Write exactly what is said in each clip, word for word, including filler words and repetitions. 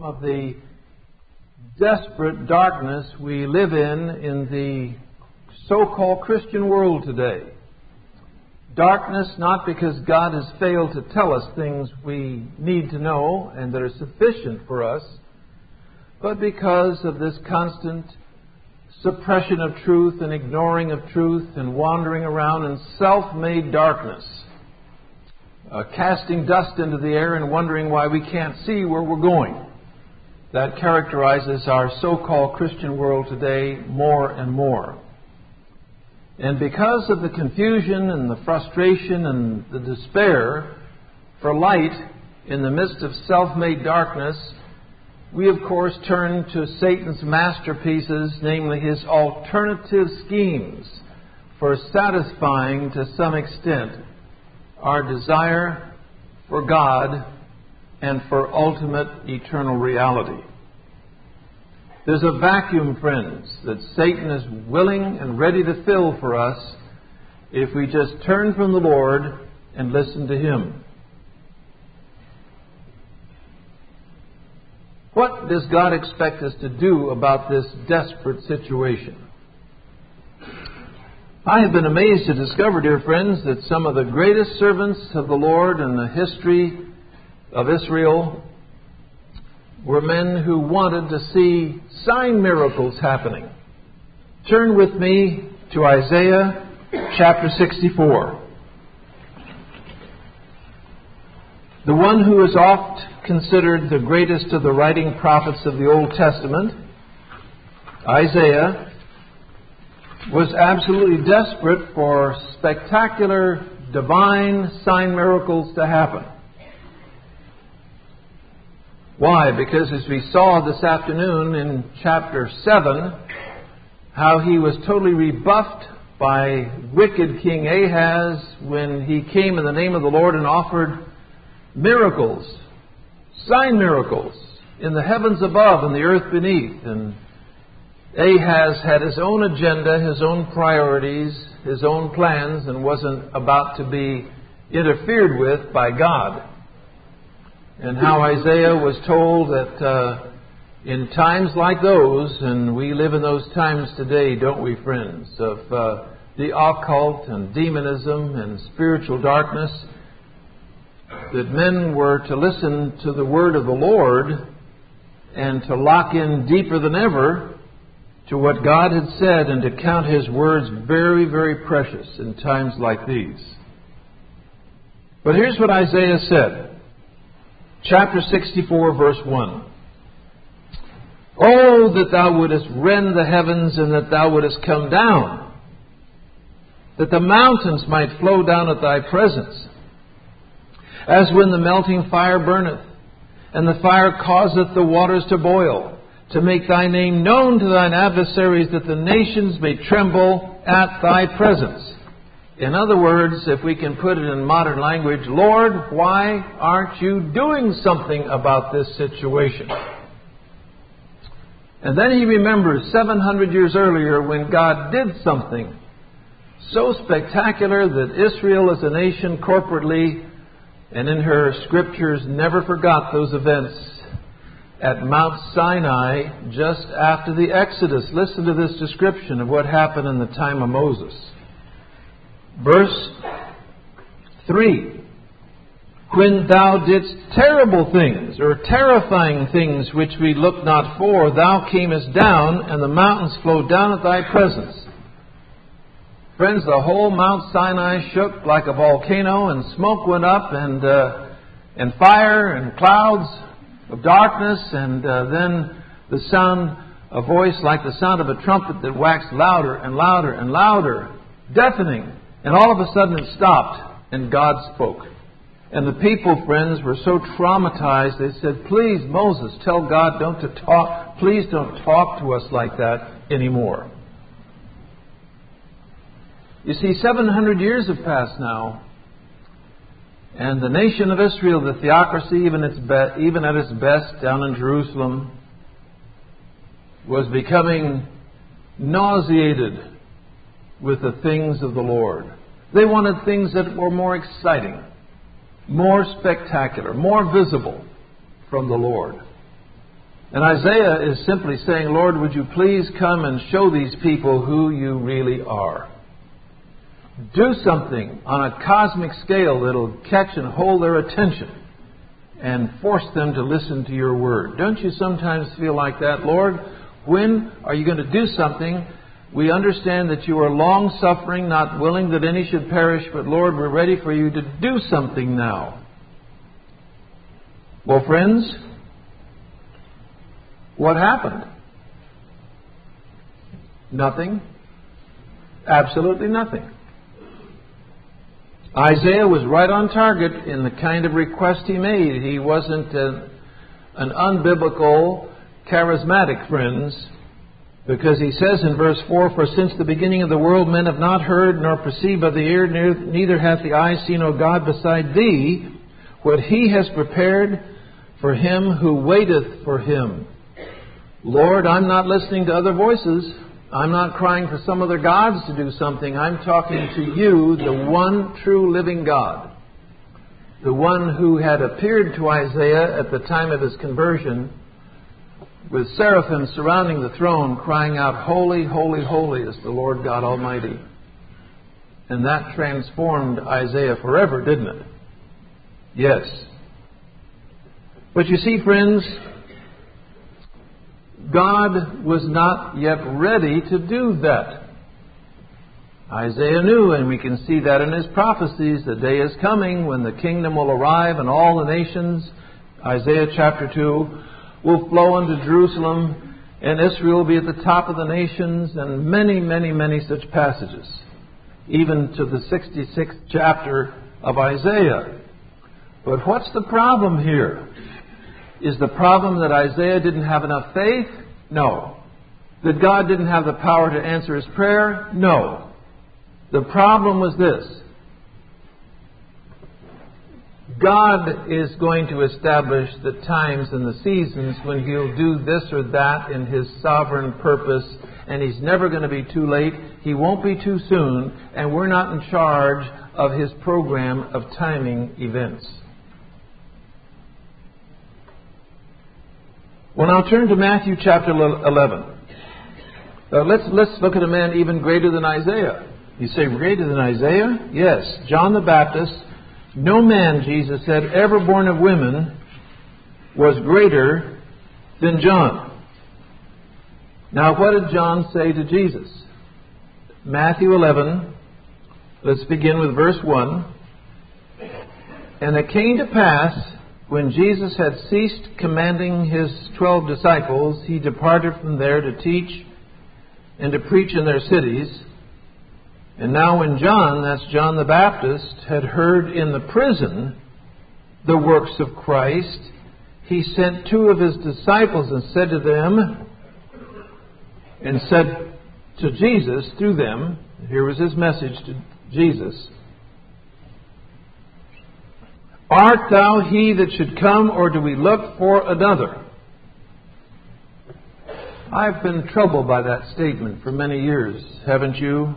of the desperate darkness we live in in the so-called Christian world today. Darkness not because God has failed to tell us things we need to know and that are sufficient for us, but because of this constant suppression of truth and ignoring of truth and wandering around in self-made darkness, uh, casting dust into the air and wondering why we can't see where we're going. That characterizes our so-called Christian world today more and more. And because of the confusion and the frustration and the despair for light in the midst of self-made darkness, we of course turn to Satan's masterpieces, namely his alternative schemes for satisfying to some extent our desire for God and for ultimate eternal reality. There's a vacuum, friends, that Satan is willing and ready to fill for us if we just turn from the Lord and listen to Him. What does God expect us to do about this desperate situation? I have been amazed to discover, dear friends, that some of the greatest servants of the Lord in the history of Israel were men who wanted to see sign miracles happening. Turn with me to Isaiah chapter sixty-four. The one who is oft considered the greatest of the writing prophets of the Old Testament, Isaiah, was absolutely desperate for spectacular divine sign miracles to happen. Why? Because as we saw this afternoon in chapter seven, how he was totally rebuffed by wicked King Ahaz when he came in the name of the Lord and offered miracles, sign miracles, in the heavens above and the earth beneath. And Ahaz had his own agenda, his own priorities, his own plans, and wasn't about to be interfered with by God. And how Isaiah was told that uh, in times like those, and we live in those times today, don't we, friends, of uh, the occult and demonism and spiritual darkness, that men were to listen to the word of the Lord and to lock in deeper than ever to what God had said and to count His words very, very precious in times like these. But here's what Isaiah said. Chapter sixty-four, verse one. Oh, that thou wouldest rend the heavens, and that thou wouldest come down, that the mountains might flow down at thy presence, as when the melting fire burneth, and the fire causeth the waters to boil, to make thy name known to thine adversaries, that the nations may tremble at thy presence. In other words, if we can put it in modern language, Lord, why aren't you doing something about this situation? And then he remembers seven hundred years earlier when God did something so spectacular that Israel as a nation corporately and in her scriptures never forgot those events at Mount Sinai just after the Exodus. Listen to this description of what happened in the time of Moses. Verse three. When thou didst terrible things, or terrifying things which we looked not for, thou camest down, and the mountains flowed down at thy presence. Friends, the whole Mount Sinai shook like a volcano, and smoke went up, and uh, and fire, and clouds of darkness, and uh, then the sound, a voice like the sound of a trumpet that waxed louder and louder and louder, deafening. And all of a sudden it stopped, and God spoke. And the people, friends, were so traumatized, they said, please, Moses, tell God don't to talk, please don't talk to us like that anymore. You see, seven hundred years have passed now, and the nation of Israel, the theocracy, even, its be- even at its best down in Jerusalem, was becoming nauseated with the things of the Lord. They wanted things that were more exciting, more spectacular, more visible from the Lord. And Isaiah is simply saying, Lord, would you please come and show these people who you really are. Do something on a cosmic scale that'll catch and hold their attention and force them to listen to your word. Don't you sometimes feel like that? Lord, when are you going to do something? We understand that you are long-suffering, not willing that any should perish, but Lord, we're ready for you to do something now. Well, friends, what happened? Nothing. Absolutely nothing. Isaiah was right on target in the kind of request he made. He wasn't a, an unbiblical, charismatic, friends, because he says in verse four, For since the beginning of the world men have not heard, nor perceived by the ear, neither hath the eye seen, O God, beside thee, what he has prepared for him who waiteth for him. Lord, I'm not listening to other voices. I'm not crying for some other gods to do something. I'm talking to you, the one true living God. The one who had appeared to Isaiah at the time of his conversion with seraphim surrounding the throne, crying out, Holy, holy, holy is the Lord God Almighty. And that transformed Isaiah forever, didn't it? Yes. But you see, friends, God was not yet ready to do that. Isaiah knew, and we can see that in his prophecies, the day is coming when the kingdom will arrive and all the nations, Isaiah chapter two, will flow unto Jerusalem, and Israel will be at the top of the nations, and many, many, many such passages, even to the sixty-sixth chapter of Isaiah. But what's the problem here? Is the problem that Isaiah didn't have enough faith? No. That God didn't have the power to answer his prayer? No. The problem was this. God is going to establish the times and the seasons when He'll do this or that in His sovereign purpose, and He's never going to be too late. He won't be too soon, and we're not in charge of His program of timing events. Well, now turn to Matthew chapter eleven. Uh, let's, let's look at a man even greater than Isaiah. You say, greater than Isaiah? Yes, John the Baptist. No man, Jesus said, ever born of women was greater than John. Now, what did John say to Jesus? Matthew eleven, let's begin with verse one. And it came to pass, when Jesus had ceased commanding his twelve disciples, he departed from there to teach and to preach in their cities. And now when John, that's John the Baptist, had heard in the prison the works of Christ, he sent two of his disciples and said to them, and said to Jesus through them, here was his message to Jesus, Art thou he that should come, or do we look for another? I've been troubled by that statement for many years, haven't you?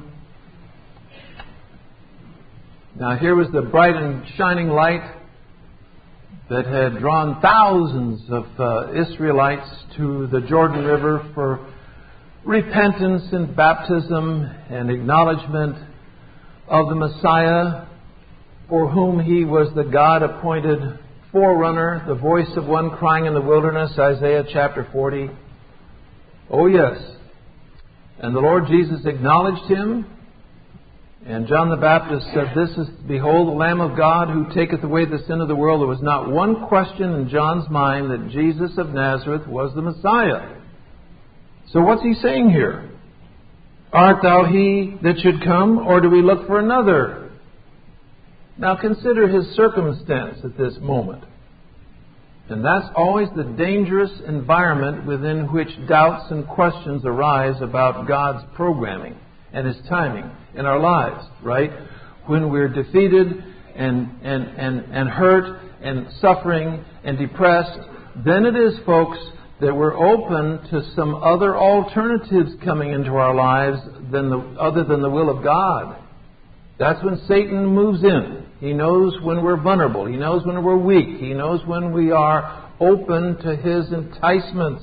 Now here was the bright and shining light that had drawn thousands of uh, Israelites to the Jordan River for repentance and baptism and acknowledgement of the Messiah, for whom he was the God-appointed forerunner, the voice of one crying in the wilderness, Isaiah chapter forty. Oh yes. And the Lord Jesus acknowledged him. And John the Baptist said, This is, behold, the Lamb of God who taketh away the sin of the world. There was not one question in John's mind that Jesus of Nazareth was the Messiah. So what's he saying here? Art thou he that should come, or do we look for another? Now consider his circumstance at this moment. And that's always the dangerous environment within which doubts and questions arise about God's programming and His timing in our lives, right? When we're defeated and, and, and, and hurt and suffering and depressed, then it is, folks, that we're open to some other alternatives coming into our lives than the, other than the will of God. That's when Satan moves in. He knows when we're vulnerable. He knows when we're weak. He knows when we are open to his enticements.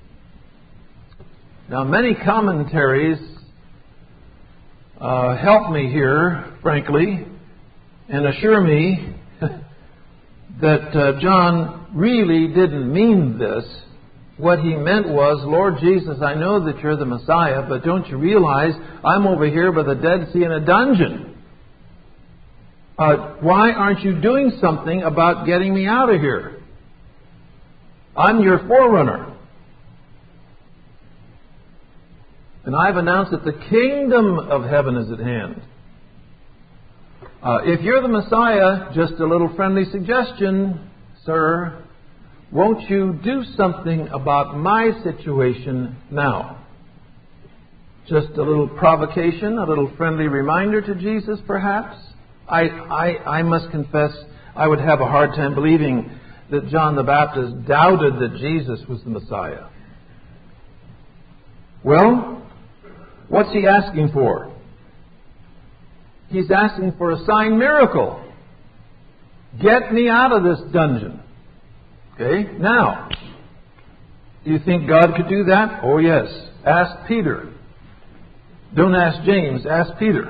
Now, many commentaries uh, help me here, frankly, and assure me that uh, John really didn't mean this. What he meant was, Lord Jesus, I know that you're the Messiah, but don't you realize I'm over here by the Dead Sea in a dungeon? Uh, why aren't you doing something about getting me out of here? I'm your forerunner. And I've announced that the kingdom of heaven is at hand. Uh, if you're the Messiah, just a little friendly suggestion, sir, won't you do something about my situation now? Just a little provocation, a little friendly reminder to Jesus, perhaps? I, I, I must confess, I would have a hard time believing that John the Baptist doubted that Jesus was the Messiah. Well, what's he asking for? He's asking for a sign miracle. Get me out of this dungeon. Okay, now, do you think God could do that? Oh, yes. Ask Peter. Don't ask James, ask Peter.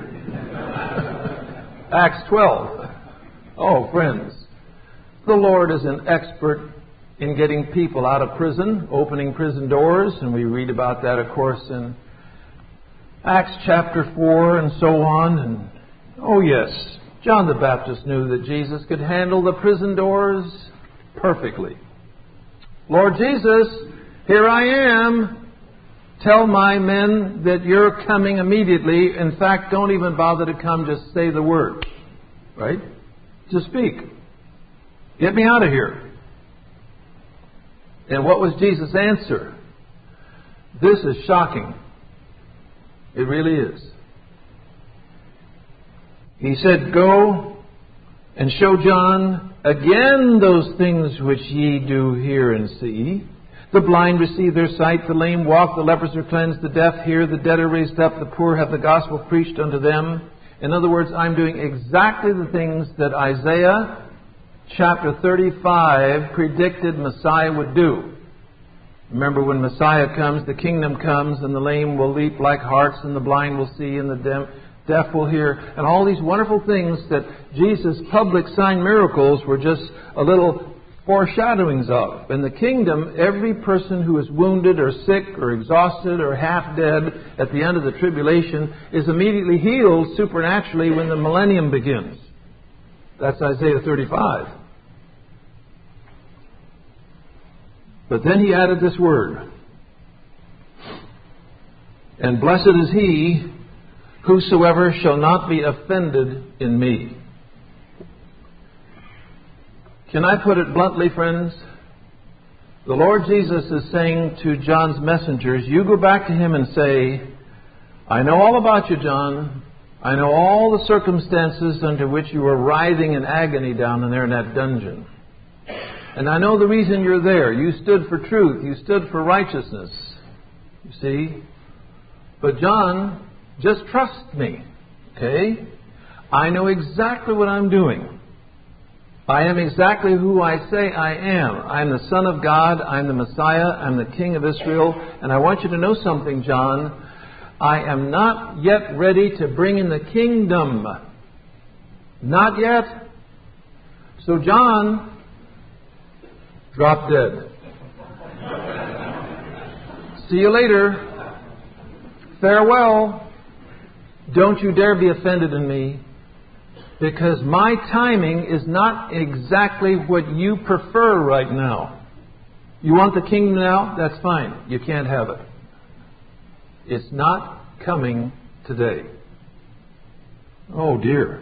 Acts twelve. Oh, friends, the Lord is an expert in getting people out of prison, opening prison doors, and we read about that, of course, in Acts chapter four and so on. And oh, yes, John the Baptist knew that Jesus could handle the prison doors perfectly. Lord Jesus, here I am. Tell my men that you're coming immediately. In fact, don't even bother to come, just say the word. Right? Just speak. Get me out of here. And what was Jesus' answer? This is shocking. It really is. He said, go and show John again those things which ye do hear and see. The blind receive their sight, the lame walk, the lepers are cleansed, the deaf hear, the dead are raised up, the poor have the gospel preached unto them. In other words, I'm doing exactly the things that Isaiah chapter thirty-five predicted Messiah would do. Remember, when Messiah comes, the kingdom comes, and the lame will leap like harts, and the blind will see, and the deaf will hear. And all these wonderful things that Jesus' public sign miracles were just a little foreshadowings of. In the kingdom, every person who is wounded or sick or exhausted or half dead at the end of the tribulation is immediately healed supernaturally when the millennium begins. That's Isaiah thirty-five. But then he added this word. And blessed is he whosoever shall not be offended in me. Can I put it bluntly, friends? The Lord Jesus is saying to John's messengers, you go back to him and say, I know all about you, John. I know all the circumstances under which you were writhing in agony down in there in that dungeon. And I know the reason you're there. You stood for truth. You stood for righteousness. You see? But John, just trust me. Okay? I know exactly what I'm doing. I am exactly who I say I am. I'm the Son of God. I'm the Messiah. I'm the King of Israel. And I want you to know something, John. I am not yet ready to bring in the kingdom. Not yet. So John dropped dead. See you later. Farewell. Don't you dare be offended in me, because my timing is not exactly what you prefer right now. You want the kingdom now? That's fine. You can't have it. It's not coming today. Oh dear.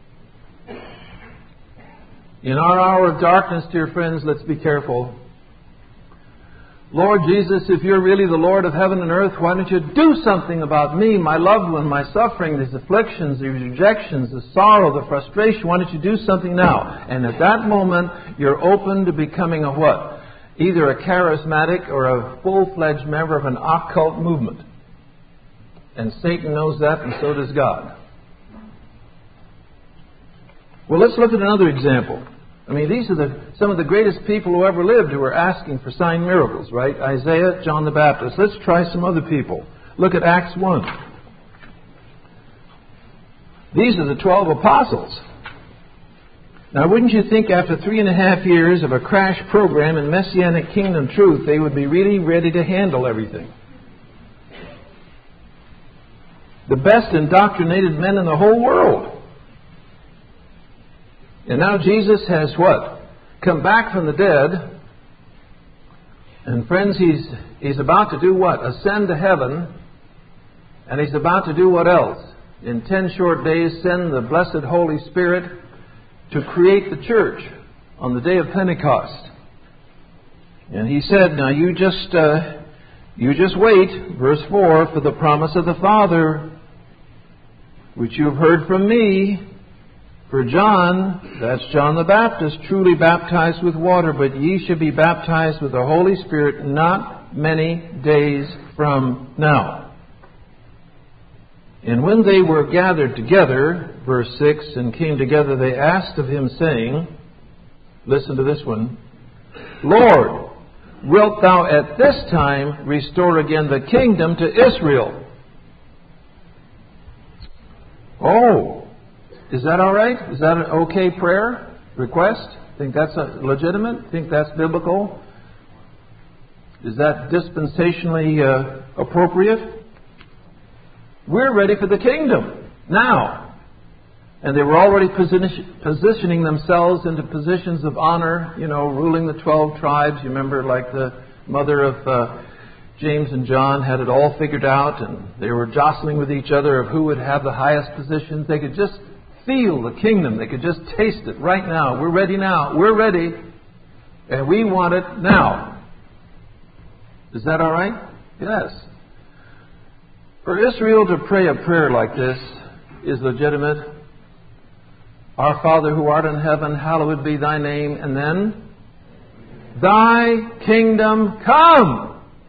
In our hour of darkness, dear friends, let's be careful. Lord Jesus, if you're really the Lord of heaven and earth, why don't you do something about me, my loved one, my suffering, these afflictions, these rejections, the sorrow, the frustration? Why don't you do something now? And at that moment, you're open to becoming a what? Either a charismatic or a full-fledged member of an occult movement. And Satan knows that, and so does God. Well, let's look at another example. I mean, these are the, some of the greatest people who ever lived who were asking for sign miracles, right? Isaiah, John the Baptist. Let's try some other people. Look at Acts one. These are the twelve apostles. Now, wouldn't you think after three and a half years of a crash program in Messianic Kingdom truth, they would be really ready to handle everything? The best indoctrinated men in the whole world. And now Jesus has what? Come back from the dead. And friends, he's, he's about to do what? Ascend to heaven. And he's about to do what else? In ten short days, send the blessed Holy Spirit to create the church on the day of Pentecost. And he said, now you just, uh, you just wait, verse four, for the promise of the Father, which you have heard from me. For John, that's John the Baptist, truly baptized with water, but ye shall be baptized with the Holy Spirit not many days from now. And when they were gathered together, verse six, and came together, they asked of him, saying, listen to this one, Lord, wilt thou at this time restore again the kingdom to Israel? Oh, is that all right? Is that an okay prayer request? Think that's a legitimate? Think that's biblical? Is that dispensationally uh, appropriate? We're ready for the kingdom now. And they were already position, positioning themselves into positions of honor, you know, ruling the twelve tribes. You remember, like the mother of uh, James and John had it all figured out, and they were jostling with each other of who would have the highest positions. They could just feel the kingdom. They could just taste it right now. We're ready now. We're ready. And we want it now. Is that all right? Yes. For Israel to pray a prayer like this is legitimate. Our Father who art in heaven, hallowed be thy name. And then, thy kingdom come.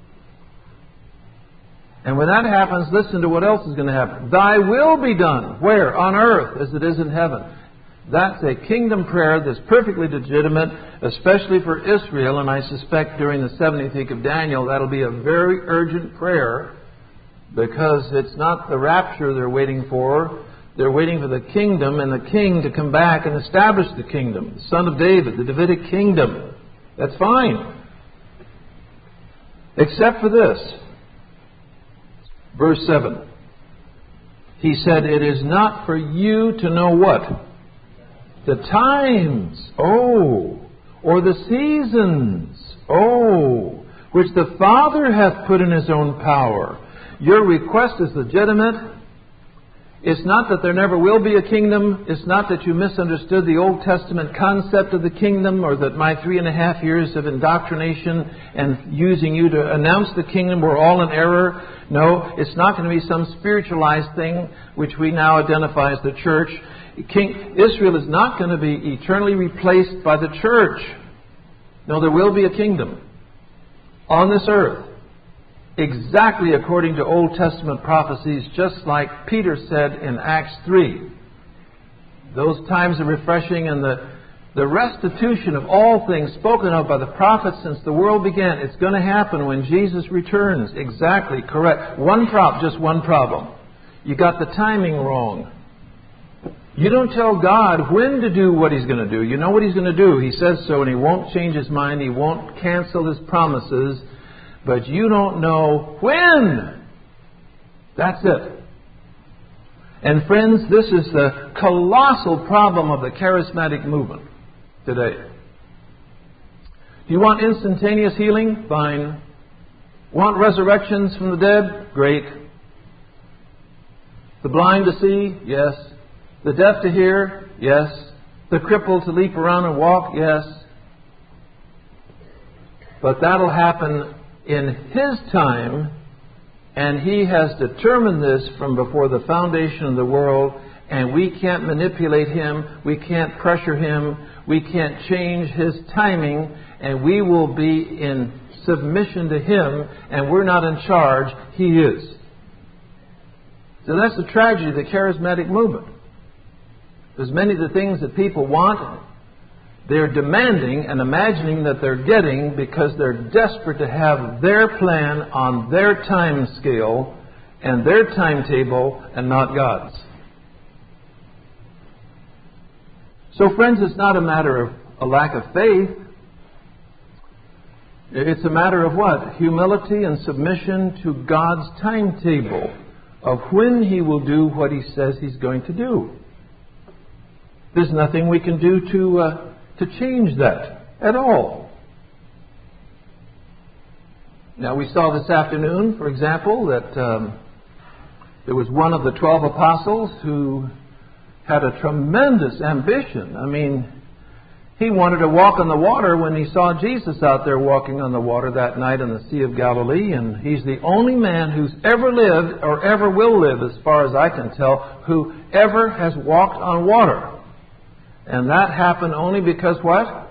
And when that happens, listen to what else is going to happen. Thy will be done. Where? On earth as it is in heaven. That's a kingdom prayer that's perfectly legitimate, especially for Israel. And I suspect during the seventieth week of Daniel, that'll be a very urgent prayer, because it's not the rapture they're waiting for. They're waiting for the kingdom and the king to come back and establish the kingdom. The son of David, the Davidic kingdom. That's fine. Except for this. Verse seven. He said, it is not for you to know what? The times. Oh. Or the seasons. Oh. Which the Father hath put in his own power. Your request is legitimate. It's not that there never will be a kingdom. It's not that you misunderstood the Old Testament concept of the kingdom, or that my three and a half years of indoctrination and using you to announce the kingdom were all in error. No, it's not going to be some spiritualized thing which we now identify as the church. King, Israel is not going to be eternally replaced by the church. No, there will be a kingdom on this earth. Exactly according to Old Testament prophecies, just like Peter said in Acts three. Those times of refreshing and the, the restitution of all things spoken of by the prophets since the world began. It's going to happen when Jesus returns. Exactly correct. One problem, just one problem. You got the timing wrong. You don't tell God when to do what He's going to do. You know what He's going to do. He says so, and He won't change His mind. He won't cancel His promises. But you don't know when. That's it. And friends, this is the colossal problem of the charismatic movement today. Do you want instantaneous healing? Fine. Want resurrections from the dead? Great. The blind to see? Yes. The deaf to hear? Yes. The crippled to leap around and walk? Yes. But that'll happen in His time, and He has determined this from before the foundation of the world, and we can't manipulate Him, we can't pressure Him, we can't change His timing, and we will be in submission to Him, and we're not in charge, He is. So that's the tragedy of the charismatic movement. There's many of the things that people want, They're demanding and imagining that they're getting because they're desperate to have their plan on their time scale and their timetable and not God's. So, friends, it's not a matter of a lack of faith. It's a matter of what? Humility and submission to God's timetable of when He will do what He says He's going to do. There's nothing we can do to uh, to change that at all. Now, we saw this afternoon, for example, that um, there was one of the twelve apostles who had a tremendous ambition. I mean, he wanted to walk on the water when he saw Jesus out there walking on the water that night in the Sea of Galilee. And he's the only man who's ever lived or ever will live, as far as I can tell, who ever has walked on water. And that happened only because what?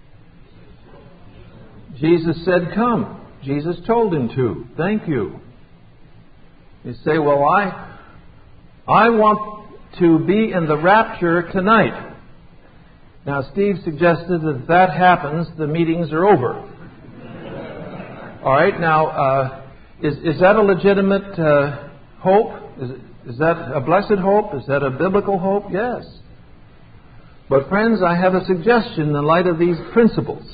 Jesus said, come. Jesus told him to. Thank you. You say, well, I, I want to be in the rapture tonight. Now, Steve suggested that if that happens, the meetings are over. All right. Now, uh, is is that a legitimate uh, hope? Is is that a blessed hope? Is that a biblical hope? Yes. But friends, I have a suggestion in the light of these principles.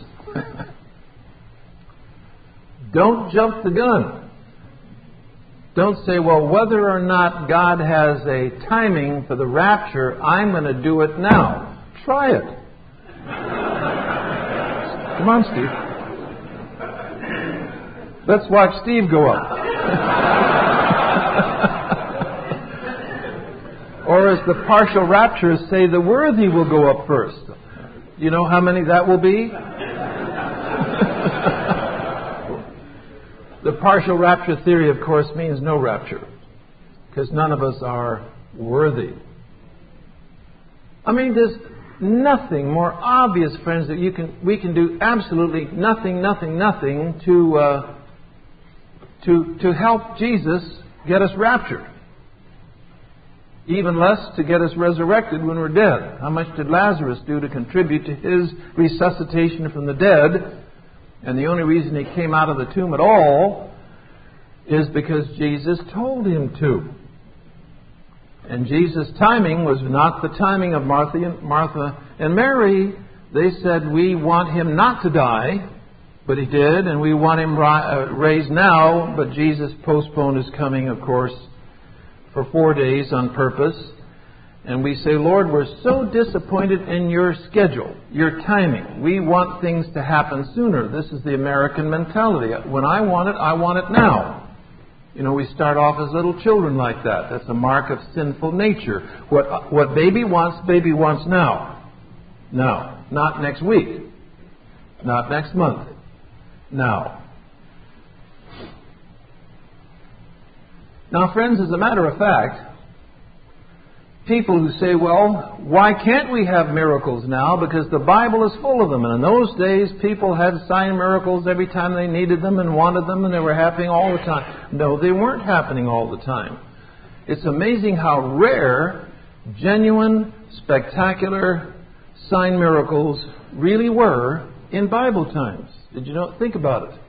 Don't jump the gun. Don't say, well, whether or not God has a timing for the rapture, I'm going to do it now. Try it. Come on, Steve. Let's watch Steve go up. Or as the partial rapturists say, the worthy will go up first. You know how many that will be? The partial rapture theory, of course, means no rapture, because none of us are worthy. I mean, there's nothing more obvious, friends, that you can we can do absolutely nothing, nothing, nothing to uh, to to help Jesus get us raptured. Even less to get us resurrected when we're dead. How much did Lazarus do to contribute to his resuscitation from the dead? And the only reason he came out of the tomb at all is because Jesus told him to. And Jesus' timing was not the timing of Martha and, Martha and Mary. They said, we want him not to die, but he did, and we want him raised now, but Jesus postponed his coming, of course, for four days on purpose. And we say, Lord, we're so disappointed in your schedule, your timing. We want things to happen sooner. This is the American mentality. When I want it, I want it now. You know, we start off as little children like that. That's a mark of sinful nature. What what baby wants, baby wants now. Now. Not next week. Not next month. Now. Now, friends, as a matter of fact, people who say, well, why can't we have miracles now? Because the Bible is full of them. And in those days, people had sign miracles every time they needed them and wanted them, and they were happening all the time. No, they weren't happening all the time. It's amazing how rare, genuine, spectacular sign miracles really were in Bible times. Did you know? Think about it.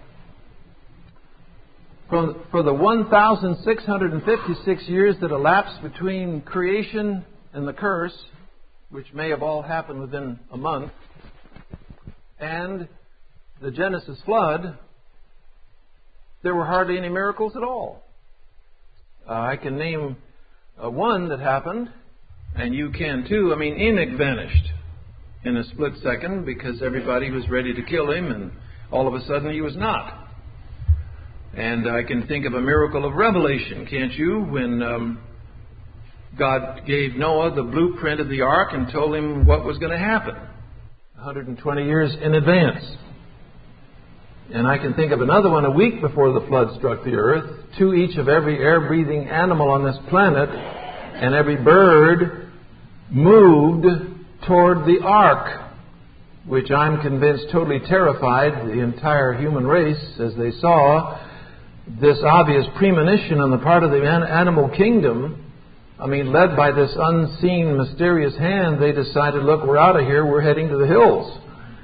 For, for the one thousand six hundred fifty-six years that elapsed between creation and the curse, which may have all happened within a month, and the Genesis flood, there were hardly any miracles at all. Uh, I can name uh, one that happened, and you can too. I mean, Enoch vanished in a split second because everybody was ready to kill him, and all of a sudden he was not. And I can think of a miracle of revelation, can't you? When um, God gave Noah the blueprint of the ark and told him what was going to happen one hundred twenty years in advance. And I can think of another one a week before the flood struck the earth. Two each of every air-breathing animal on this planet and every bird moved toward the ark, which I'm convinced totally terrified the entire human race as they saw this obvious premonition on the part of the animal kingdom I mean, led by this unseen, mysterious hand, they decided, look, we're out of here, we're heading to the hills.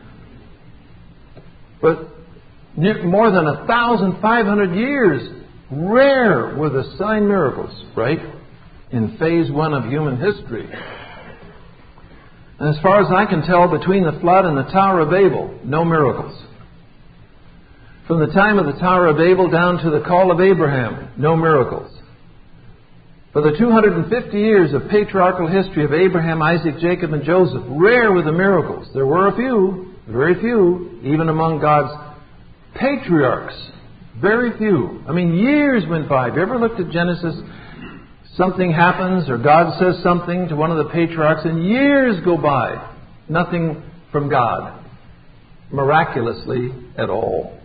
But more than one thousand five hundred years, rare were the sign miracles, right? In phase one of human history. And as far as I can tell, between the flood and the Tower of Babel, no miracles. From the time of the Tower of Babel down to the call of Abraham, no miracles. For the two hundred fifty years of patriarchal history of Abraham, Isaac, Jacob, and Joseph, rare were the miracles. There were a few, very few, even among God's patriarchs. Very few. I mean, years went by. Have you ever looked at Genesis? Something happens, or God says something to one of the patriarchs, and years go by. Nothing from God, miraculously at all.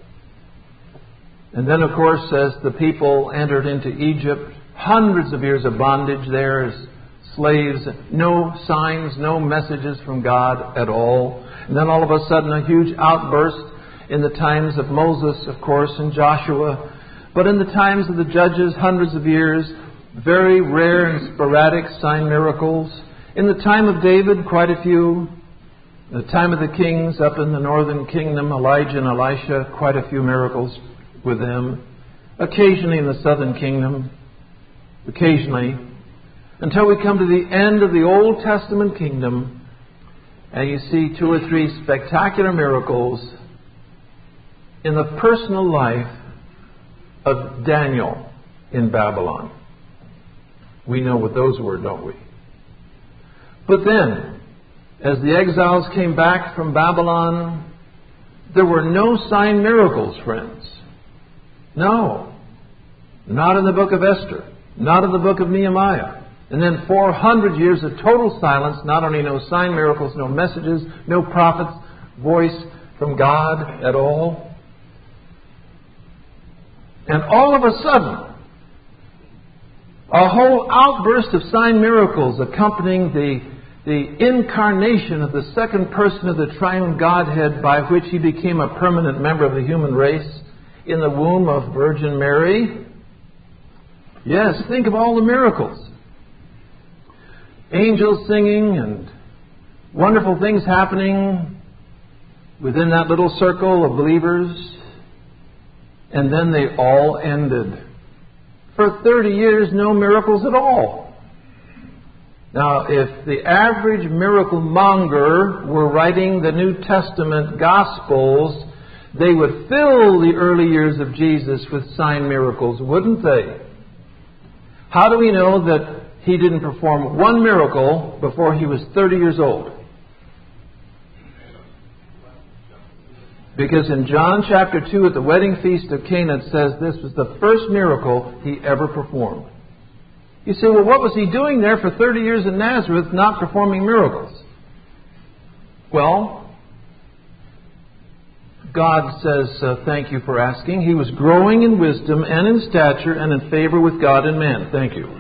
And then, of course, as the people entered into Egypt, hundreds of years of bondage there as slaves, no signs, no messages from God at all. And then all of a sudden a huge outburst in the times of Moses, of course, and Joshua. But in the times of the judges, hundreds of years, very rare and sporadic sign miracles. In the time of David, quite a few. In the time of the kings up in the northern kingdom, Elijah and Elisha, quite a few miracles with them. Occasionally in the southern kingdom. Occasionally, until we come to the end of the Old Testament kingdom, and you see two or three spectacular miracles in the personal life of Daniel in Babylon. We know what those were, don't we? But then, as the exiles came back from Babylon, there were no sign miracles, friends. No. Not in the book of Esther. Not in the book of Nehemiah. And then four hundred years of total silence, not only no sign miracles, no messages, no prophet's voice from God at all. And all of a sudden, a whole outburst of sign miracles accompanying the, the incarnation of the second person of the triune Godhead, by which He became a permanent member of the human race in the womb of Virgin Mary. Yes, think of all the miracles. Angels singing and wonderful things happening within that little circle of believers. And then they all ended. For thirty years, no miracles at all. Now, if the average miracle monger were writing the New Testament Gospels, they would fill the early years of Jesus with sign miracles, wouldn't they? How do we know that He didn't perform one miracle before He was thirty years old? Because in John chapter two at the wedding feast of Cana, it says this was the first miracle He ever performed. You say, well, what was He doing there for thirty years in Nazareth not performing miracles? Well, God says, uh, thank you for asking. He was growing in wisdom and in stature and in favor with God and man. Thank you.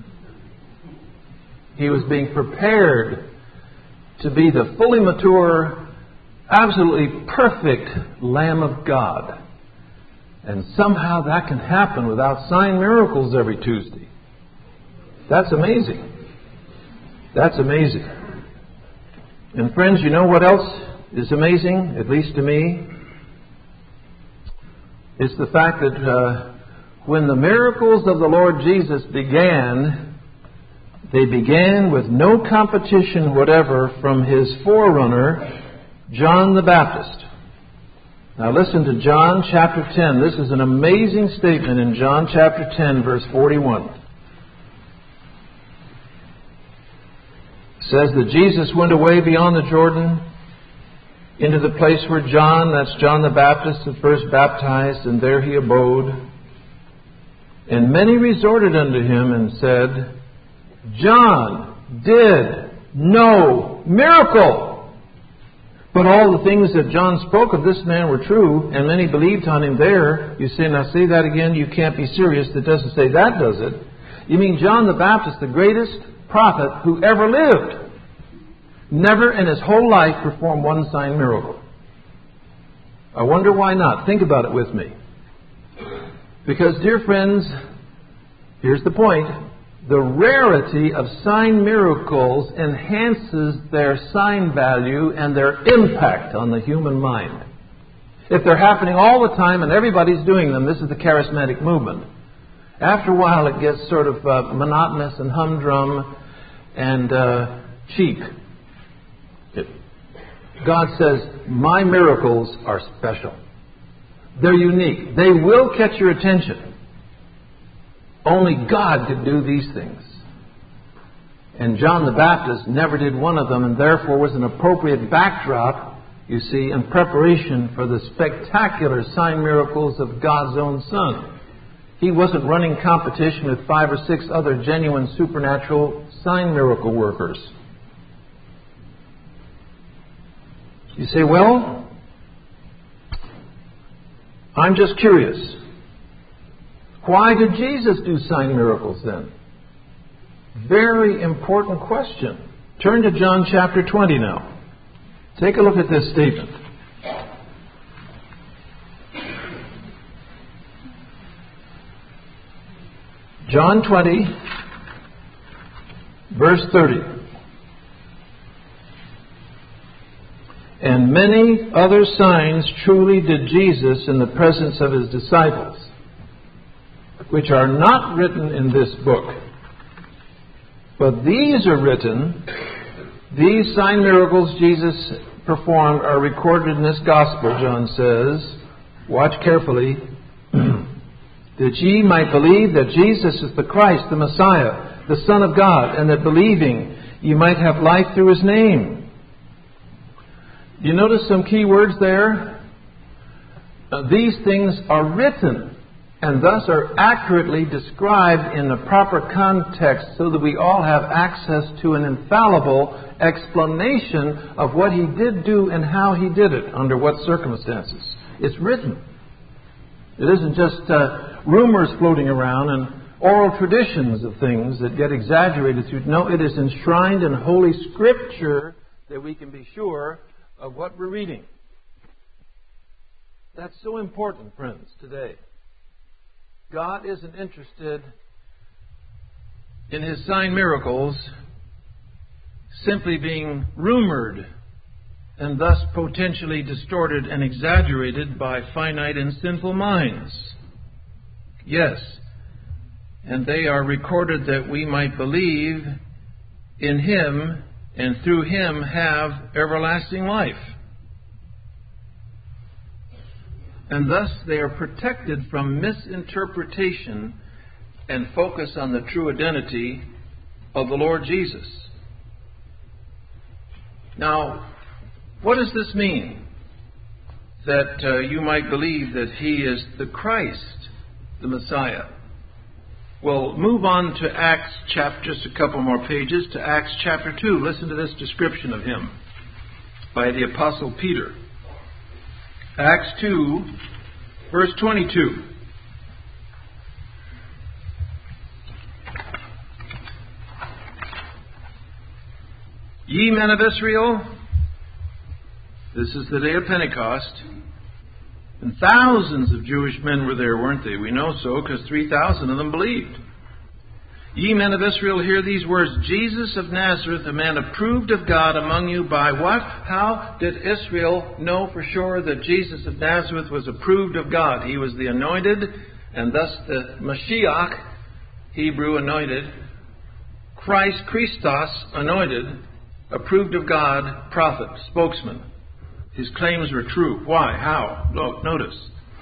He was being prepared to be the fully mature, absolutely perfect Lamb of God. And somehow that can happen without sign miracles every Tuesday. That's amazing. That's amazing. And friends, you know what else is amazing, at least to me? It's the fact that uh, when the miracles of the Lord Jesus began, they began with no competition whatever from His forerunner, John the Baptist. Now listen to John chapter ten. This is an amazing statement in John chapter ten, verse forty-one. It says that Jesus went away beyond the Jordan into the place where John, that's John the Baptist, had first baptized, and there He abode. And many resorted unto Him and said, John did no miracle. But all the things that John spoke of this man were true, and many believed on Him there. You say, now say that again, you can't be serious. It doesn't say that, does it? You mean John the Baptist, the greatest prophet who ever lived, never in his whole life performed one sign miracle. I wonder why not. Think about it with me. Because, dear friends, here's the point. the rarity of sign miracles enhances their sign value and their impact on the human mind. If they're happening all the time and everybody's doing them, this is the charismatic movement. After a while it gets sort of uh, monotonous and humdrum and uh, cheap. It, God says, my miracles are special. They're unique. They will catch your attention. Only God could do these things. And John the Baptist never did one of them, and therefore was an appropriate backdrop, you see, in preparation for the spectacular sign miracles of God's own Son. He wasn't running competition with five or six other genuine supernatural sign miracle workers. You say, well, I'm just curious. Why did Jesus do sign miracles then? Very important question. Turn to John chapter twenty now. Take a look at this statement. John twenty, verse thirty. And many other signs truly did Jesus in the presence of his disciples, which are not written in this book. But these are written, these sign miracles Jesus performed are recorded in this gospel, John says. Watch carefully. That ye might believe that Jesus is the Christ, the Messiah, the Son of God, and that believing ye might have life through his name. Do you notice some key words there? Uh, these things are written, and thus are accurately described in the proper context so that we all have access to an infallible explanation of what he did do and how he did it, under what circumstances. It's written. It isn't just uh, rumors floating around and oral traditions of things that get exaggerated through. No, it is enshrined in Holy Scripture that we can be sure of what we're reading. That's so important, friends, today. God isn't interested in his sign miracles simply being rumored and thus potentially distorted and exaggerated by finite and sinful minds. Yes, and they are recorded that we might believe in him and through him have everlasting life. And thus they are protected from misinterpretation and focus on the true identity of the Lord Jesus. Now, what does this mean? That uh, you might believe that he is the Christ, the Messiah. Well, move on to Acts chapter, just a couple more pages, to Acts chapter two. Listen to this description of him by the Apostle Peter. Acts two, verse twenty-two. Ye men of Israel, this is the day of Pentecost, and thousands of Jewish men were there, weren't they? We know so because three thousand of them believed. Ye men of Israel, hear these words. Jesus of Nazareth, a man approved of God among you by what? How did Israel know for sure that Jesus of Nazareth was approved of God? He was the anointed, and thus the Mashiach, Hebrew anointed, Christ, Christos, anointed, approved of God, prophet, spokesman. His claims were true. Why? How? Look, notice.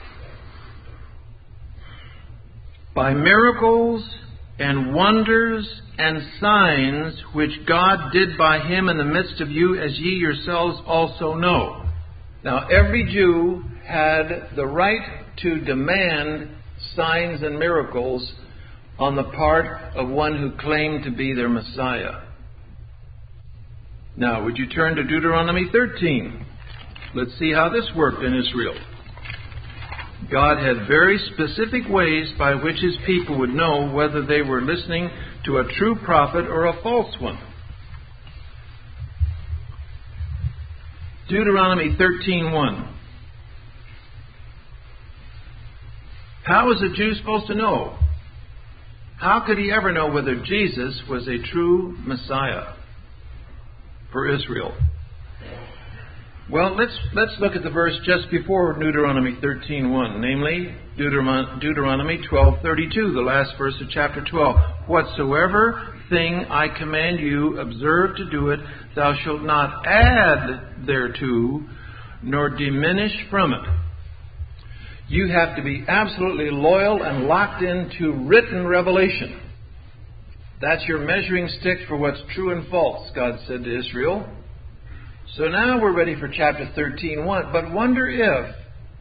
By miracles and wonders and signs which God did by him in the midst of you, as ye yourselves also know. Now, every Jew had the right to demand signs and miracles on the part of one who claimed to be their Messiah. Now, would you turn to Deuteronomy thirteen? Let's see how this worked in Israel. God had very specific ways by which his people would know whether they were listening to a true prophet or a false one. Deuteronomy thirteen one. How is a Jew supposed to know? How could he ever know whether Jesus was a true Messiah for Israel? Well, let's let's look at the verse just before Deuteronomy thirteen one, namely Deuteronomy twelve thirty-two, the last verse of chapter twelve. Whatsoever thing I command you, observe to do it. Thou shalt not add thereto, nor diminish from it. You have to be absolutely loyal and locked into written revelation. That's your measuring stick for what's true and false, God said to Israel. So now we're ready for chapter thirteen one. But wonder if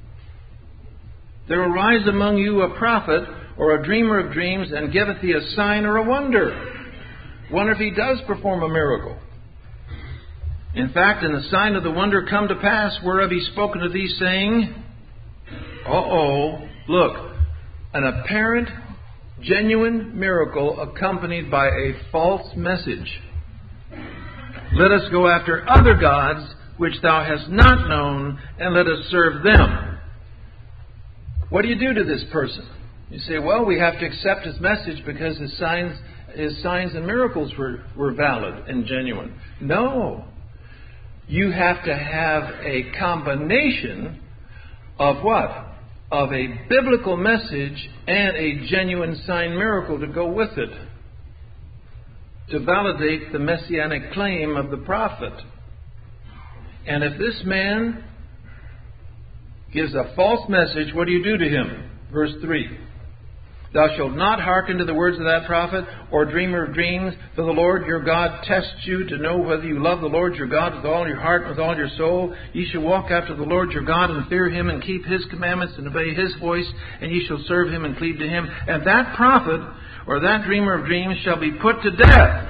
there arise among you a prophet or a dreamer of dreams, and giveth thee a sign or a wonder. Wonder if he does perform a miracle. In fact, in the sign of the wonder come to pass, whereof he spoken to thee, saying, uh-oh, look, an apparent, genuine miracle accompanied by a false message. Let us go after other gods which thou hast not known, and let us serve them. What do you do to this person? You say, well, we have to accept his message because his signs, his signs and miracles were, were valid and genuine. No. You have to have a combination of what? Of a biblical message and a genuine sign miracle to go with it, to validate the messianic claim of the prophet. And if this man gives a false message, what do you do to him? Verse three. Thou shalt not hearken to the words of that prophet, or dreamer of dreams, for the Lord your God tests you to know whether you love the Lord your God with all your heart and with all your soul. Ye shall walk after the Lord your God and fear him and keep his commandments and obey his voice, and ye shall serve him and cleave to him. And that prophet or that dreamer of dreams shall be put to death,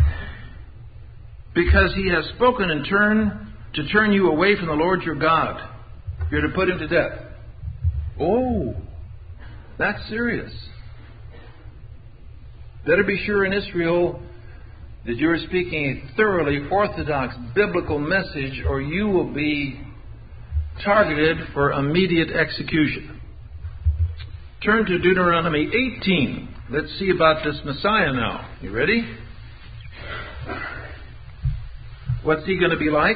because he has spoken in turn to turn you away from the Lord your God. You're to put him to death. Oh, that's serious. Better be sure in Israel that you're speaking a thoroughly orthodox biblical message, or you will be targeted for immediate execution. Turn to Deuteronomy eighteen. Let's see about this Messiah now. You ready? What's he going to be like?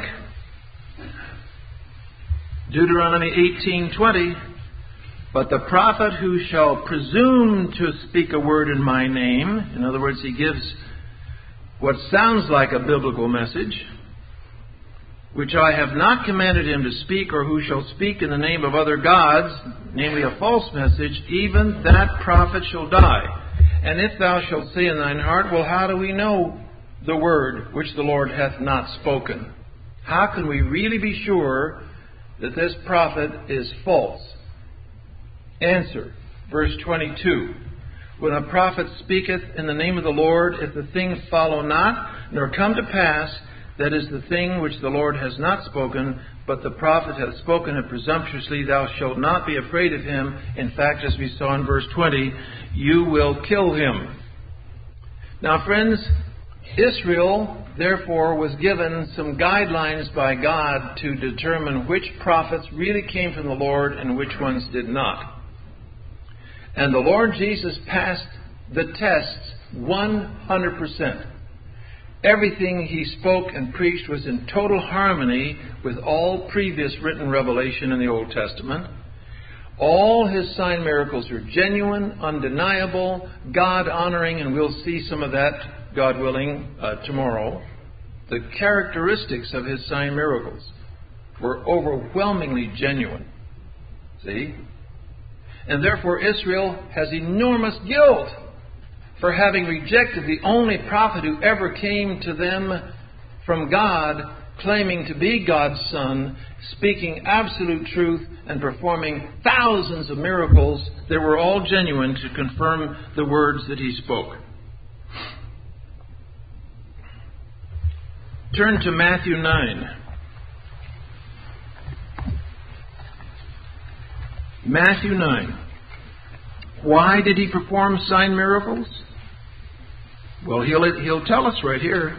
Deuteronomy eighteen twenty. But the prophet who shall presume to speak a word in my name, in other words, he gives what sounds like a biblical message, which I have not commanded him to speak, or who shall speak in the name of other gods, namely a false message, even that prophet shall die. And if thou shalt say in thine heart, well, how do we know the word which the Lord hath not spoken? How can we really be sure that this prophet is false? Answer, verse twenty-two. When a prophet speaketh in the name of the Lord, if the thing follow not, nor come to pass, that is the thing which the Lord has not spoken, but the prophet hath spoken it presumptuously, thou shalt not be afraid of him. In fact, as we saw in verse twenty, you will kill him. Now, friends, Israel, therefore, was given some guidelines by God to determine which prophets really came from the Lord and which ones did not. And the Lord Jesus passed the tests one hundred percent. Everything he spoke and preached was in total harmony with all previous written revelation in the Old Testament. All his sign miracles are genuine, undeniable, God-honoring, and we'll see some of that, God willing, uh, tomorrow. The characteristics of his sign miracles were overwhelmingly genuine. See? And therefore Israel has enormous guilt for having rejected the only prophet who ever came to them from God, claiming to be God's Son, speaking absolute truth and performing thousands of miracles that were all genuine to confirm the words that he spoke. Turn to Matthew nine. Matthew nine. Why did he perform sign miracles? Well, he'll, he'll tell us right here.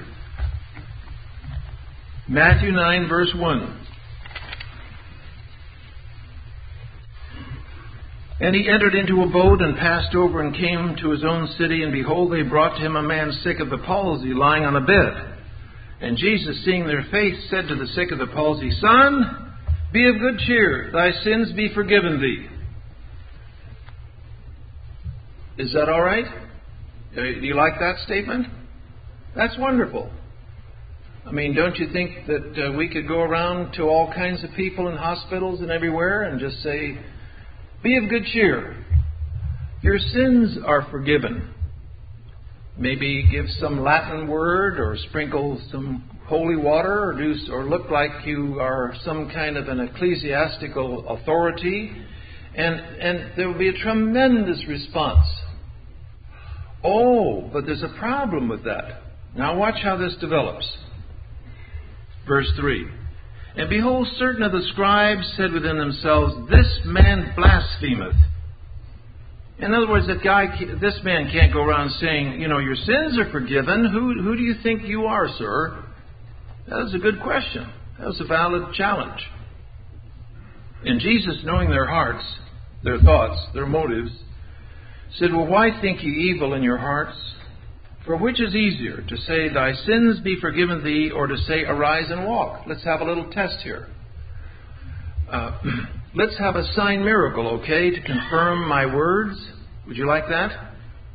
Matthew nine, verse one. And he entered into a boat and passed over and came to his own city. And behold, they brought to him a man sick of the palsy, lying on a bed. And Jesus, seeing their faith, said to the sick of the palsy, Son, be of good cheer. Thy sins be forgiven thee. Is that all right? Do you like that statement? That's wonderful. I mean, don't you think that uh, we could go around to all kinds of people in hospitals and everywhere and just say, be of good cheer. Your sins are forgiven. Maybe give some Latin word or sprinkle some holy water or do or look like you are some kind of an ecclesiastical authority, and and there will be a tremendous response. Oh, but there's a problem with that. Now watch how this develops. Verse three. And behold, certain of the scribes said within themselves, This man blasphemeth. In other words, that guy, this man can't go around saying, you know, your sins are forgiven. Who, who do you think you are, sir? That was a good question. That was a valid challenge. And Jesus, knowing their hearts, their thoughts, their motives, said, Well, why think ye evil in your hearts? For which is easier, to say, Thy sins be forgiven thee, or to say, Arise and walk? Let's have a little test here. Uh, let's have a sign miracle, okay, to confirm my words. Would you like that?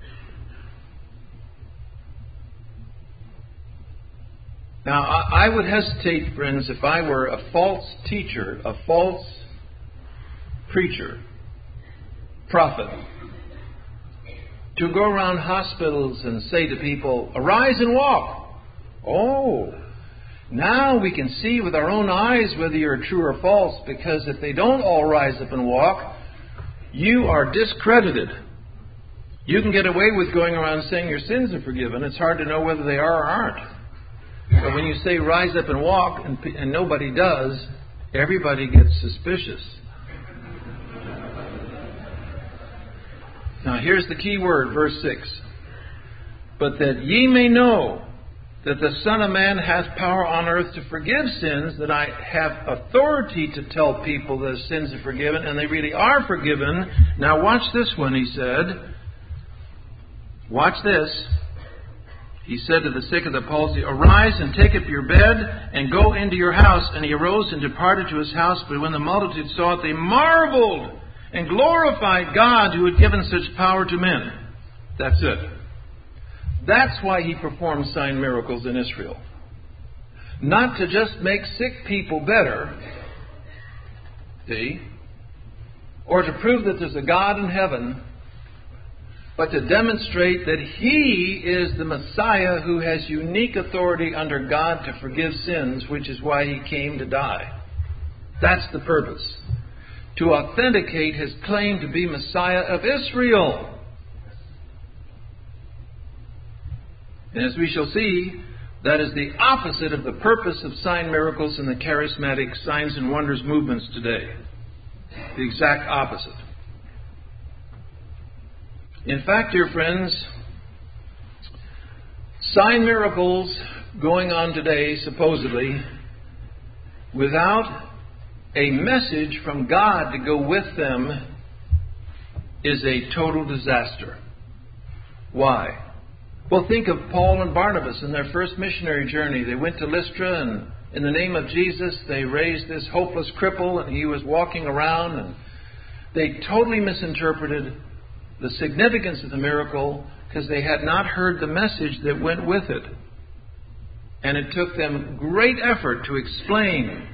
Now, I, I would hesitate, friends, if I were a false teacher, a false preacher, prophet, to go around hospitals and say to people, Arise and walk. Oh, now we can see with our own eyes whether you're true or false, because if they don't all rise up and walk, you are discredited. You can get away with going around saying your sins are forgiven. It's hard to know whether they are or aren't. But when you say rise up and walk and, and nobody does, everybody gets suspicious. Now here's the key word, verse six. But that ye may know that the Son of Man hath power on earth to forgive sins, that I have authority to tell people that sins are forgiven, and they really are forgiven. Now watch this one, he said. Watch this. He said to the sick of the palsy, Arise and take up your bed and go into your house. And he arose and departed to his house. But when the multitude saw it, they marveled and glorified God who had given such power to men. That's it. That's why he performed sign miracles in Israel. Not to just make sick people better, see, or to prove that there's a God in heaven, but to demonstrate that he is the Messiah who has unique authority under God to forgive sins, which is why he came to die. That's the purpose. To authenticate his claim to be Messiah of Israel. And as we shall see, that is the opposite of the purpose of sign miracles and the charismatic signs and wonders movements today. The exact opposite. In fact, dear friends, sign miracles going on today, supposedly, without a message from God to go with them, is a total disaster. Why? Well, think of Paul and Barnabas in their first missionary journey. They went to Lystra, and in the name of Jesus, they raised this hopeless cripple, and he was walking around, and they totally misinterpreted the significance of the miracle because they had not heard the message that went with it. And it took them great effort to explain,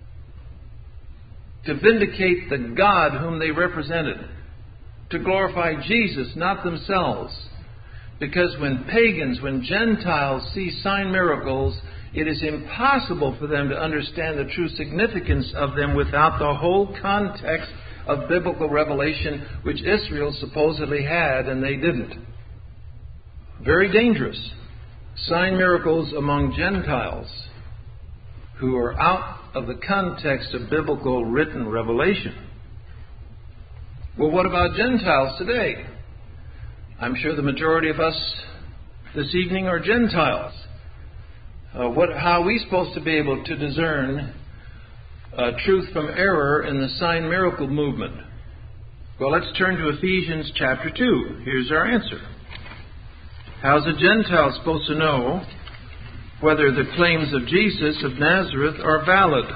to vindicate the God whom they represented, to glorify Jesus, not themselves. Because when pagans, when Gentiles see sign miracles, it is impossible for them to understand the true significance of them without the whole context of biblical revelation, which Israel supposedly had, and they didn't. Very dangerous. Sign miracles among Gentiles who are out of the context of biblical written revelation. Well, what about Gentiles today? I'm sure the majority of us this evening are Gentiles. Uh, what, how are we supposed to be able to discern uh, truth from error in the sign miracle movement? Well, let's turn to Ephesians chapter two. Here's our answer. How's a Gentile supposed to know whether the claims of Jesus of Nazareth are valid?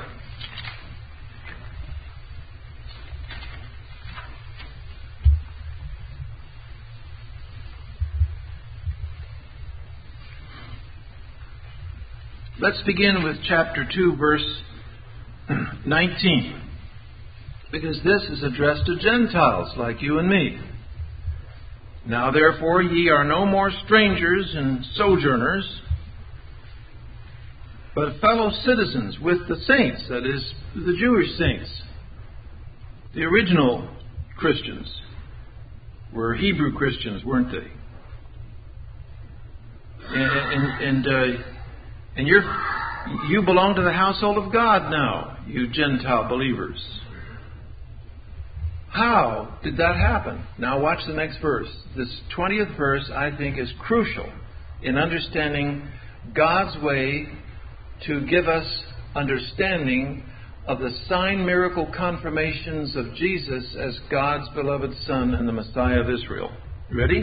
Let's begin with chapter two, verse nineteen. Because this is addressed to Gentiles like you and me. Now therefore ye are no more strangers and sojourners, but fellow citizens with the saints, that is, the Jewish saints. The original Christians were Hebrew Christians, weren't they? And, and, and, uh, and you're, you belong to the household of God now, you Gentile believers. How did that happen? Now watch the next verse. This twentieth verse, I think, is crucial in understanding God's way to give us understanding of the sign miracle confirmations of Jesus as God's beloved Son and the Messiah of Israel. Ready?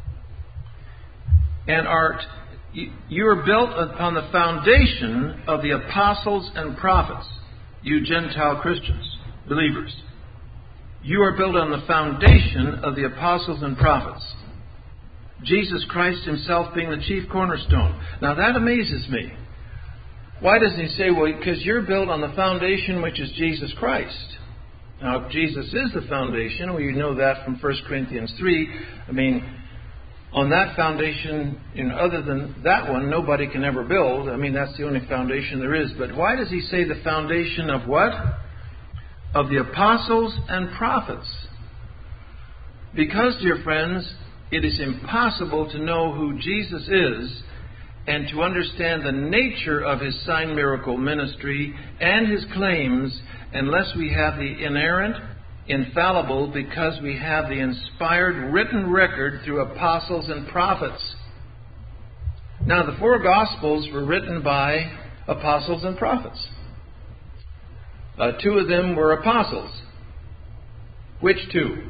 And art, you are built upon the foundation of the apostles and prophets, you Gentile Christians, believers. You are built on the foundation of the apostles and prophets. Jesus Christ himself being the chief cornerstone. Now that amazes me. Why doesn't he say, well, because you're built on the foundation which is Jesus Christ. Now, if Jesus is the foundation, we know that from First Corinthians three. I mean, on that foundation, you know, other than that one, nobody can ever build. I mean, that's the only foundation there is. But why does he say the foundation of what? Of the apostles and prophets. Because, dear friends, it is impossible to know who Jesus is and to understand the nature of his sign miracle ministry and his claims unless we have the inerrant, infallible, because we have the inspired written record through apostles and prophets. Now, the four Gospels were written by apostles and prophets. Uh, two of them were apostles. Which two?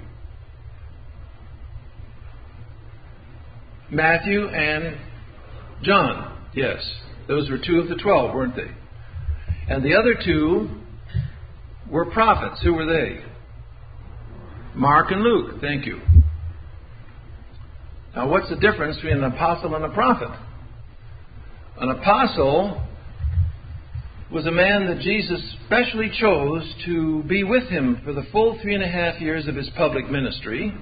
Matthew and John. Yes, those were two of the twelve, weren't they? And the other two were prophets. Who were they? Mark and Luke. Thank you. Now, what's the difference between an apostle and a prophet? An apostle was a man that Jesus specially chose to be with him for the full three and a half years of his public ministry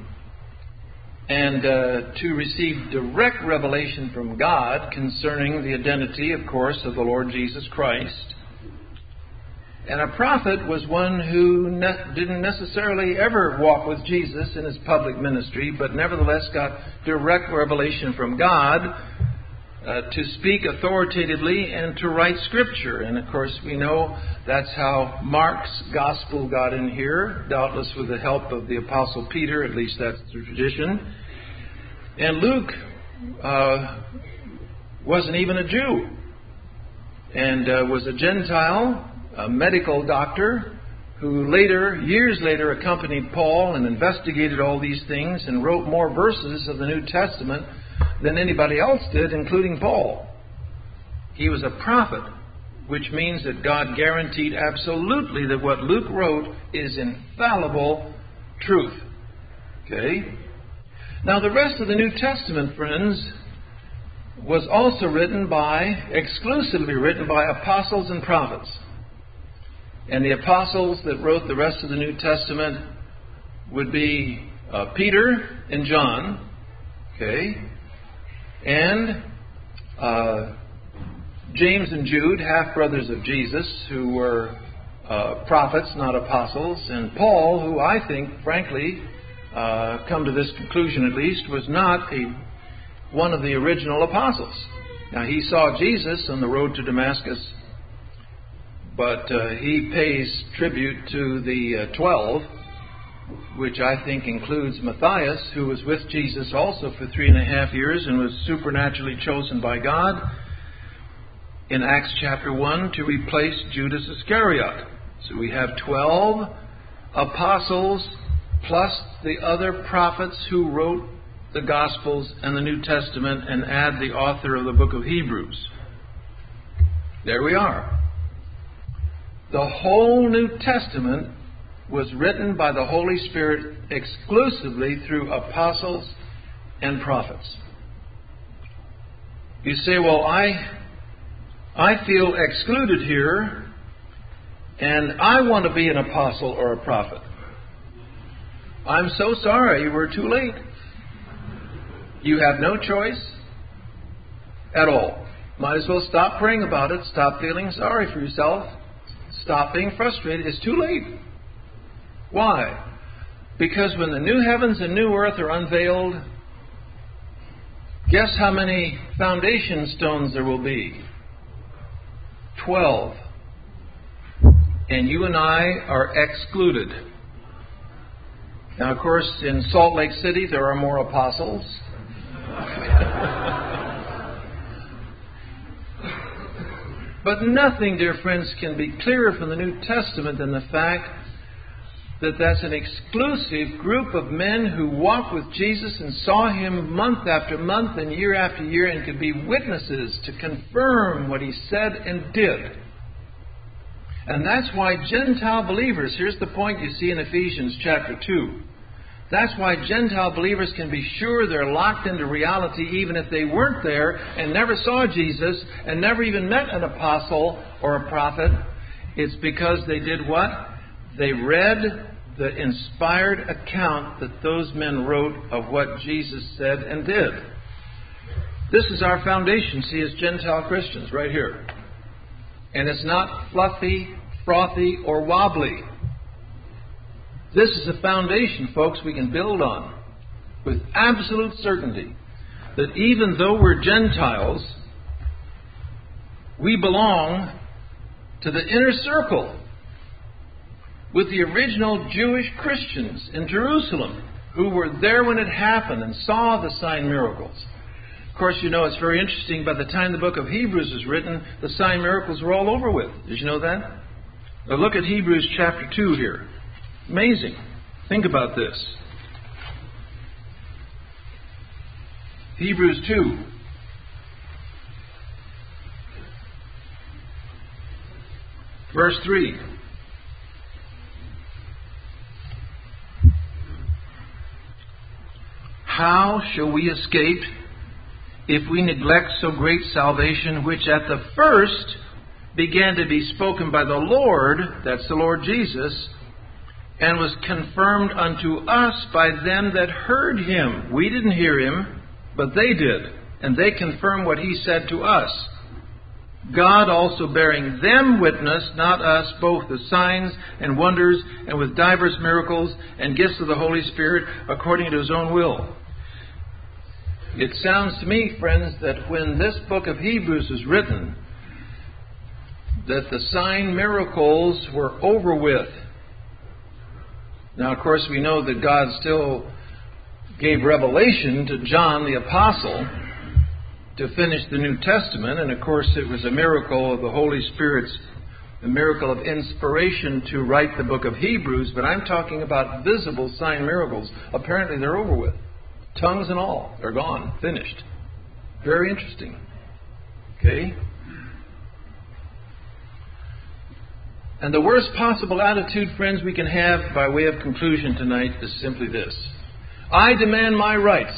and uh, to receive direct revelation from God concerning the identity, of course, of the Lord Jesus Christ. And a prophet was one who ne- didn't necessarily ever walk with Jesus in his public ministry, but nevertheless got direct revelation from God Uh, to speak authoritatively and to write Scripture. And of course we know that's how Mark's Gospel got in here, doubtless with the help of the Apostle Peter, at least that's the tradition. And Luke uh, wasn't even a Jew and uh, was a Gentile, a medical doctor, who later, years later, accompanied Paul and investigated all these things and wrote more verses of the New Testament than anybody else did, including Paul. He was a prophet, which means that God guaranteed absolutely that what Luke wrote is infallible truth. Okay? Now, the rest of the New Testament, friends, was also written by, exclusively written by apostles and prophets. And the apostles that wrote the rest of the New Testament would be uh, Peter and John. Okay? And uh, James and Jude, half-brothers of Jesus, who were uh, prophets, not apostles. And Paul, who I think, frankly, uh, come to this conclusion at least, was not a one of the original apostles. Now, he saw Jesus on the road to Damascus, but uh, he pays tribute to the uh, twelve, which I think includes Matthias, who was with Jesus also for three and a half years and was supernaturally chosen by God in Acts chapter one to replace Judas Iscariot. So we have twelve apostles plus the other prophets who wrote the Gospels and the New Testament, and add the author of the book of Hebrews. There we are. The whole New Testament was written by the Holy Spirit exclusively through apostles and prophets. You say, well, I, I feel excluded here, and I want to be an apostle or a prophet. I'm so sorry, you were too late. You have no choice at all. Might as well stop praying about it, stop feeling sorry for yourself, stop being frustrated. It's too late. Why? Because when the new heavens and new earth are unveiled, guess how many foundation stones there will be? Twelve. And you and I are excluded. Now, of course, in Salt Lake City, there are more apostles. But nothing, dear friends, can be clearer from the New Testament than the fact that that's an exclusive group of men who walked with Jesus and saw Him month after month and year after year and could be witnesses to confirm what He said and did. And that's why Gentile believers, here's the point you see in Ephesians chapter two. That's why Gentile believers can be sure they're locked into reality even if they weren't there and never saw Jesus and never even met an apostle or a prophet. It's because they did what? They read the inspired account that those men wrote of what Jesus said and did. This is our foundation, see, as Gentile Christians, right here. And it's not fluffy, frothy, or wobbly. This is a foundation, folks, we can build on with absolute certainty that even though we're Gentiles, we belong to the inner circle with the original Jewish Christians in Jerusalem who were there when it happened and saw the sign miracles. Of course, you know, it's very interesting. By the time the book of Hebrews was written, the sign miracles were all over with. Did you know that? Now look at Hebrews chapter two here. Amazing. Think about this. Hebrews two. Verse three. How shall we escape if we neglect so great salvation, which at the first began to be spoken by the Lord, that's the Lord Jesus, and was confirmed unto us by them that heard Him? We didn't hear Him, but they did, and they confirmed what He said to us. God also bearing them witness, not us, both the signs and wonders, and with divers miracles and gifts of the Holy Spirit, according to His own will. It sounds to me, friends, that when this book of Hebrews was written, that the sign miracles were over with. Now, of course, we know that God still gave revelation to John the Apostle to finish the New Testament. And, of course, it was a miracle of the Holy Spirit's, a miracle of inspiration to write the book of Hebrews. But I'm talking about visible sign miracles. Apparently, they're over with. Tongues and all. They're gone. Finished. Very interesting. Okay? And the worst possible attitude, friends, we can have by way of conclusion tonight is simply this. I demand my rights.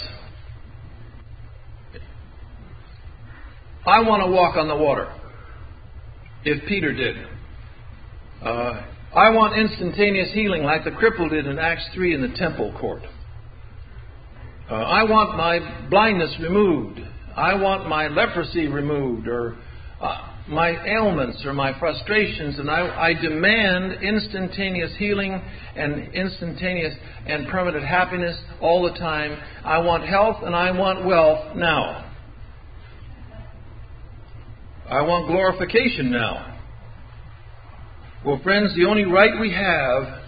I want to walk on the water. If Peter did. Uh, I want instantaneous healing like the cripple did in Acts three in the temple court. Uh, I want my blindness removed. I want my leprosy removed, or uh, my ailments or my frustrations, and I, I demand instantaneous healing and instantaneous and permanent happiness all the time. I want health and I want wealth now. I want glorification now. Well, friends, the only right we have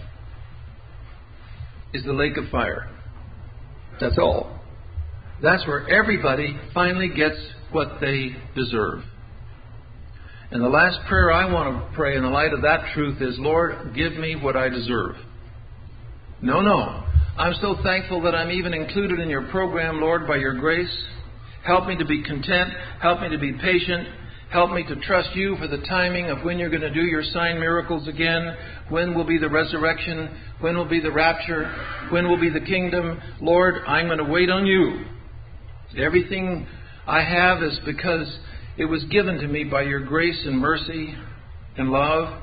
is the lake of fire. That's all. That's where everybody finally gets what they deserve. And the last prayer I want to pray in the light of that truth is, Lord, give me what I deserve. No, no. I'm so thankful that I'm even included in your program, Lord, by your grace. Help me to be content. Help me to be patient. Help me to trust you for the timing of when you're going to do your sign miracles again. When will be the resurrection? When will be the rapture? When will be the kingdom? Lord, I'm going to wait on you. Everything I have is because it was given to me by your grace and mercy and love.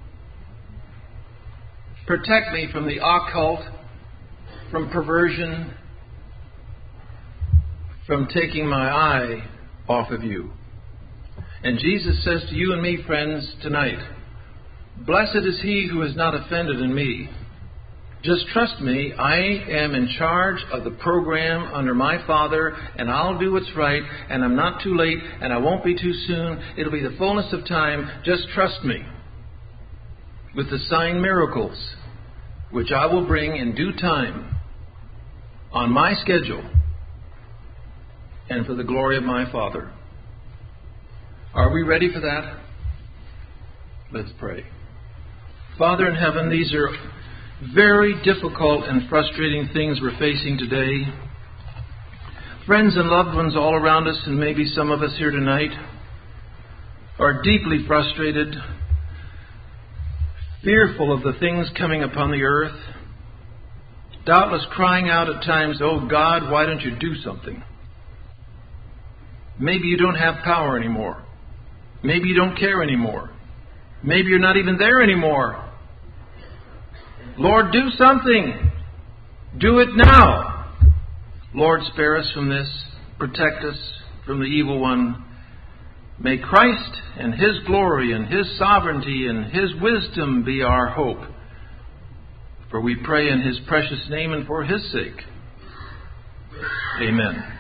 Protect me from the occult, from perversion, from taking my eye off of you. And Jesus says to you and me, friends, tonight, blessed is he who is not offended in me. Just trust me, I am in charge of the program under my Father, and I'll do what's right, and I'm not too late, and I won't be too soon. It'll be the fullness of time. Just trust me with the sign miracles, which I will bring in due time on my schedule and for the glory of my Father. Are we ready for that? Let's pray. Father in heaven, these are very difficult and frustrating things we're facing today. Friends and loved ones all around us, and maybe some of us here tonight, are deeply frustrated, fearful of the things coming upon the earth, doubtless crying out at times, "Oh God, why don't you do something?" Maybe you don't have power anymore. Maybe you don't care anymore. Maybe you're not even there anymore. Lord, do something. Do it now. Lord, spare us from this. Protect us from the evil one. May Christ and His glory and His sovereignty and His wisdom be our hope. For we pray in His precious name and for His sake. Amen.